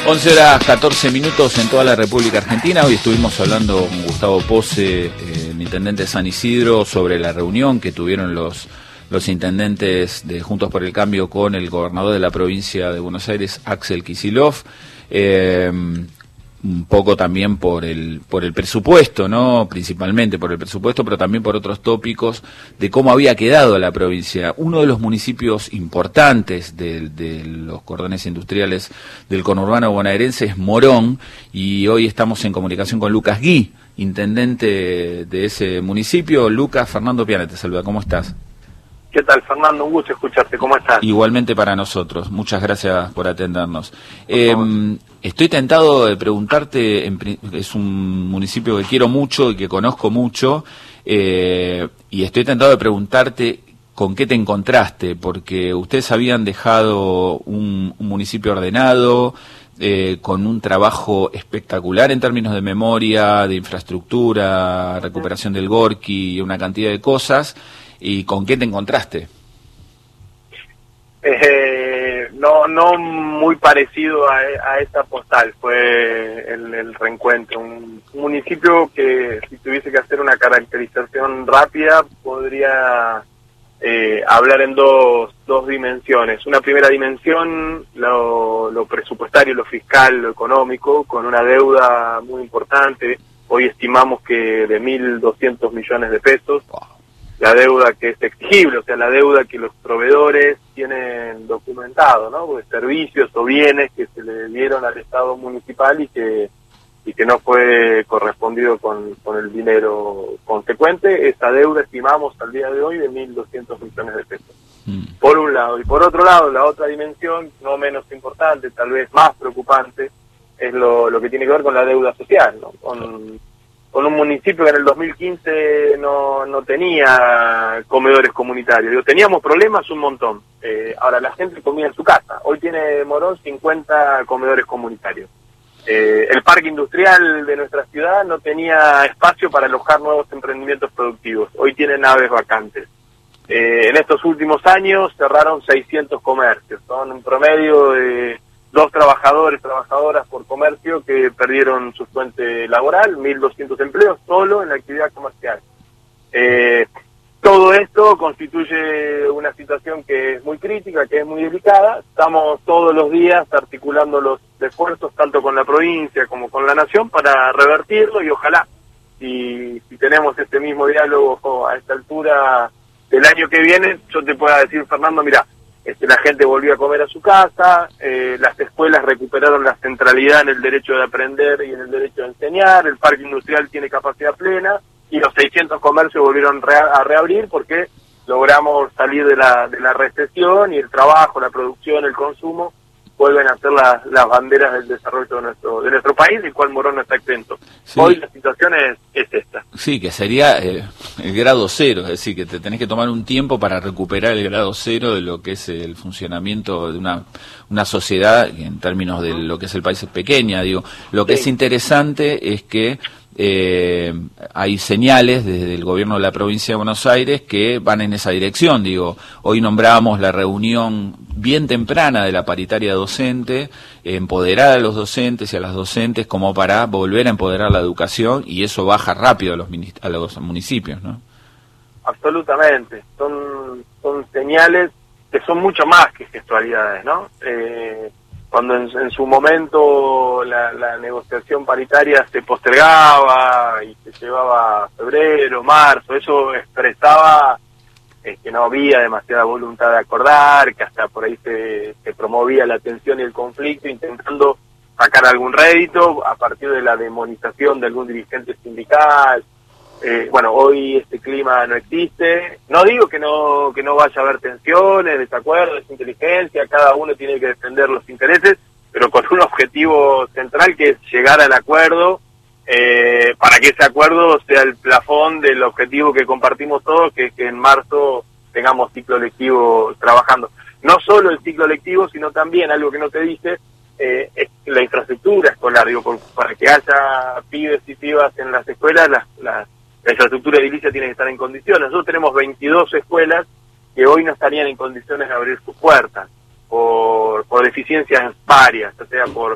11:14 en toda la República Argentina. Hoy estuvimos hablando con Gustavo Pose, el intendente de San Isidro, sobre la reunión que tuvieron los intendentes de Juntos por el Cambio con el gobernador de la provincia de Buenos Aires, Axel Kicillof. Un poco también por el presupuesto, ¿no? Principalmente por el presupuesto, pero también por otros tópicos de cómo había quedado la provincia. Uno de los municipios importantes de los cordones industriales del conurbano bonaerense es Morón, y hoy estamos en comunicación con Lucas Gui, intendente de ese municipio. Lucas, Fernando Piana te saluda, ¿cómo estás? ¿Qué tal, Fernando? Un gusto escucharte. ¿Cómo estás? Igualmente para nosotros. Muchas gracias por atendernos. Estoy tentado de preguntarte, es un municipio que quiero mucho y que conozco mucho, y estoy tentado de preguntarte con qué te encontraste, porque ustedes habían dejado un municipio ordenado, con un trabajo espectacular en términos de memoria, de infraestructura, recuperación del Gorki y una cantidad de cosas. ¿Y con qué te encontraste? No muy parecido a esta postal, fue el reencuentro. Un municipio que, si tuviese que hacer una caracterización rápida, podría hablar en dos dimensiones. Una primera dimensión, lo presupuestario, lo fiscal, lo económico, con una deuda muy importante. Hoy estimamos que de 1.200 millones de pesos. La deuda que es exigible, o sea, la deuda que los proveedores tienen documentado, ¿no? De servicios o bienes que se le dieron al Estado municipal y que no fue correspondido con el dinero consecuente. Esa deuda estimamos al día de hoy de 1.200 millones de pesos. Por un lado. Y por otro lado, la otra dimensión, no menos importante, tal vez más preocupante, es lo que tiene que ver con la deuda social, ¿no? Con un municipio que en el 2015 no tenía comedores comunitarios. Teníamos problemas un montón. Ahora la gente comía en su casa. Hoy tiene Morón 50 comedores comunitarios. El parque industrial de nuestra ciudad no tenía espacio para alojar nuevos emprendimientos productivos. Hoy tiene naves vacantes. En estos últimos años cerraron 600 comercios. Son un promedio de 2 trabajadoras por comercio que perdieron su fuente laboral, 1.200 empleos solo en la actividad comercial. Todo esto constituye una situación que es muy crítica, que es muy delicada. Estamos todos los días articulando los esfuerzos, tanto con la provincia como con la nación, para revertirlo, y ojalá, si tenemos este mismo diálogo a esta altura del año que viene, yo te pueda decir, Fernando, mira, la gente volvió a comer a su casa, las escuelas recuperaron la centralidad en el derecho de aprender y en el derecho de enseñar, el parque industrial tiene capacidad plena, y los 600 comercios volvieron a reabrir porque logramos salir de la recesión, y el trabajo, la producción, el consumo vuelven a ser las banderas del desarrollo de nuestro país, del cual Morón no está exento. Sí. Hoy la situación es esta. Sí, que sería el grado cero, es decir, que te tenés que tomar un tiempo para recuperar el grado cero de lo que es el funcionamiento de una sociedad, en términos de lo que es el país, es pequeña, digo. Lo que es interesante es que hay señales desde el gobierno de la provincia de Buenos Aires que van en esa dirección. Digo, hoy nombramos la reunión bien temprana de la paritaria docente, empoderar a los docentes y a las docentes como para volver a empoderar la educación, y eso baja rápido a los municipios, ¿no? Absolutamente. Son señales que son mucho más que gestualidades, ¿no? Cuando en su momento la negociación paritaria se postergaba y se llevaba a febrero, marzo, eso expresaba que no había demasiada voluntad de acordar, que hasta por ahí se promovía la tensión y el conflicto, intentando sacar algún rédito a partir de la demonización de algún dirigente sindical. Hoy este clima no existe. No digo que no vaya a haber tensiones, desacuerdos, inteligencia, cada uno tiene que defender los intereses, pero con un objetivo central, que es llegar al acuerdo, para que ese acuerdo sea el plafón del objetivo que compartimos todos, que es que en marzo tengamos ciclo lectivo trabajando. No solo el ciclo lectivo, sino también, algo que no te dije, es la infraestructura escolar. Digo, para que haya pibes y pibas en las escuelas, la infraestructura edilicia tiene que estar en condiciones. Nosotros tenemos 22 escuelas que hoy no estarían en condiciones de abrir sus puertas por deficiencias varias, ya sea por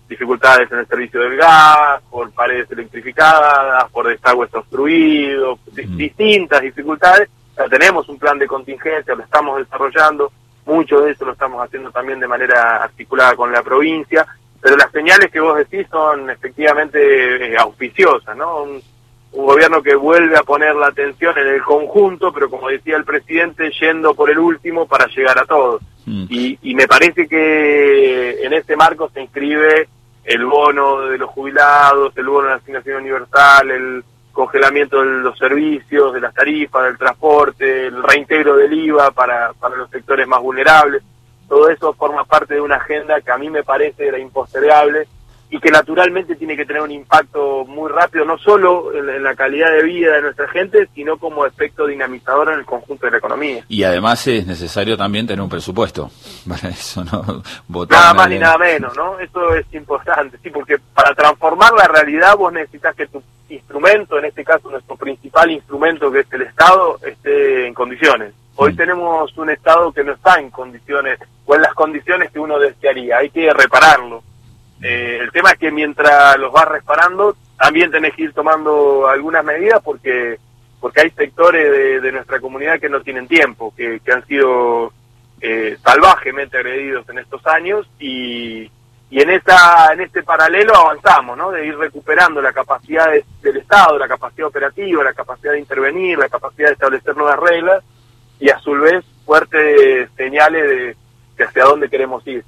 dificultades en el servicio del gas, por paredes electrificadas, por desagües obstruidos, distintas dificultades. Ya tenemos un plan de contingencia, lo estamos desarrollando, mucho de eso lo estamos haciendo también de manera articulada con la provincia, pero las señales que vos decís son efectivamente auspiciosas, ¿no? Un gobierno que vuelve a poner la atención en el conjunto, pero como decía el presidente, yendo por el último para llegar a todos. Y me parece que en este marco se inscribe el bono de los jubilados, el bono de la asignación universal, el congelamiento de los servicios, de las tarifas, del transporte, el reintegro del IVA para los sectores más vulnerables. Todo eso forma parte de una agenda que a mí me parece era impostergable y que naturalmente tiene que tener un impacto muy rápido, no solo en la calidad de vida de nuestra gente, sino como efecto dinamizador en el conjunto de la economía. Y además es necesario también tener un presupuesto para eso, ¿no? Votar nada más ni nada menos, ¿no? Eso es importante, sí, porque para transformar la realidad vos necesitas que tu instrumento, en este caso nuestro principal instrumento que es el Estado, esté en condiciones. Hoy tenemos un Estado que no está en condiciones, o en las condiciones que uno desearía, hay que repararlo. El tema es que mientras los vas reparando, también tenés que ir tomando algunas medidas porque hay sectores de nuestra comunidad que no tienen tiempo, que han sido salvajemente agredidos en estos años y en este paralelo avanzamos, ¿no? De ir recuperando la capacidad del Estado, la capacidad operativa, la capacidad de intervenir, la capacidad de establecer nuevas reglas y a su vez fuertes señales de hacia dónde queremos ir.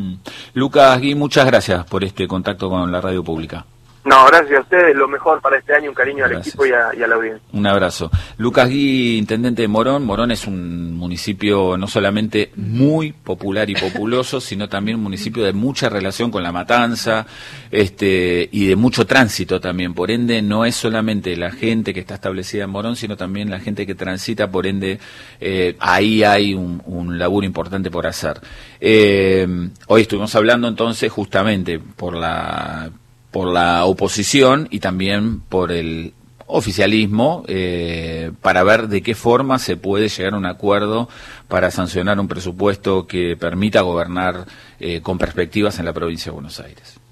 Lucas Gui, muchas gracias por este contacto con la radio pública. No, gracias a ustedes, lo mejor para este año, un cariño al equipo y a la audiencia. Un abrazo. Lucas Gui, intendente de Morón. Morón es un municipio no solamente muy popular y populoso, sino también un municipio de mucha relación con La Matanza, y de mucho tránsito también. Por ende, no es solamente la gente que está establecida en Morón, sino también la gente que transita, por ende, ahí hay un laburo importante por hacer. Hoy estuvimos hablando entonces justamente por la oposición y también por el oficialismo, para ver de qué forma se puede llegar a un acuerdo para sancionar un presupuesto que permita gobernar con perspectivas en la provincia de Buenos Aires.